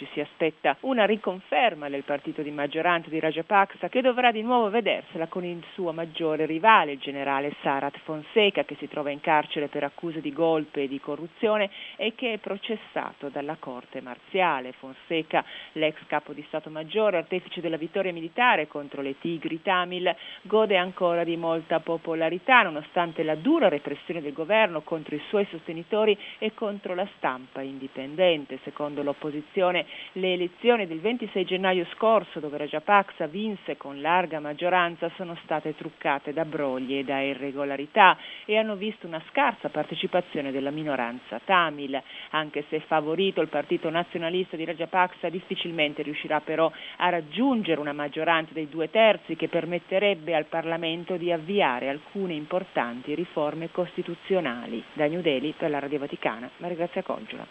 Ci si aspetta una riconferma del partito di maggioranza di Rajapaksa, che dovrà di nuovo vedersela con il suo maggiore rivale, il generale Sarath Fonseca, che si trova in carcere per accuse di golpe e di corruzione e che è processato dalla corte marziale. Fonseca, l'ex capo di Stato Maggiore, artefice della vittoria militare contro le Tigri Tamil, gode ancora di molta popolarità nonostante la dura repressione del governo contro i suoi sostenitori e contro la stampa indipendente. Secondo l'opposizione, le elezioni del 26 gennaio scorso, dove Rajapaksa vinse con larga maggioranza, sono state truccate da brogli e da irregolarità e hanno visto una scarsa partecipazione della minoranza tamil. Anche se favorito, il partito nazionalista di Rajapaksa difficilmente riuscirà però a raggiungere una maggioranza dei 2/3 che permetterebbe al Parlamento di avviare alcune importanti riforme costituzionali. Da New Delhi per la Radio Vaticana, Maria Grazia Congiula.